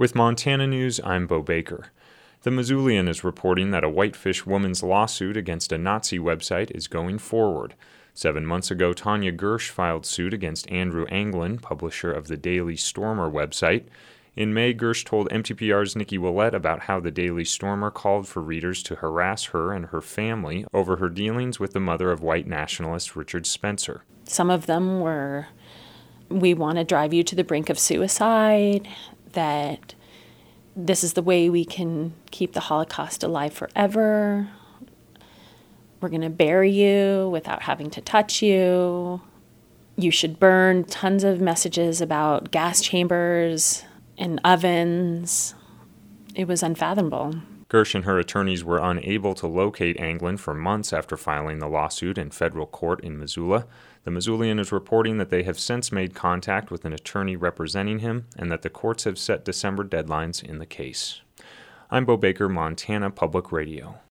With Montana News, I'm Bo Baker. The Missoulian is reporting that a Whitefish woman's lawsuit against a Nazi website is going forward. 7 months ago, Tanya Gersh filed suit against Andrew Anglin, publisher of the Daily Stormer website. In May, Gersh told MTPR's Nikki Willett about how the Daily Stormer called for readers to harass her and her family over her dealings with the mother of white nationalist Richard Spencer. Some of them were, "We want to drive you to the brink of suicide," that this is the way we can keep the Holocaust alive forever. We're going to bury you without having to touch you. You should burn. Tons of messages about gas chambers and ovens. It was unfathomable. Gersh and her attorneys were unable to locate Anglin for months after filing the lawsuit in federal court in Missoula. The Missoulian is reporting that they have since made contact with an attorney representing him and that the courts have set December deadlines in the case. I'm Bo Baker, Montana Public Radio.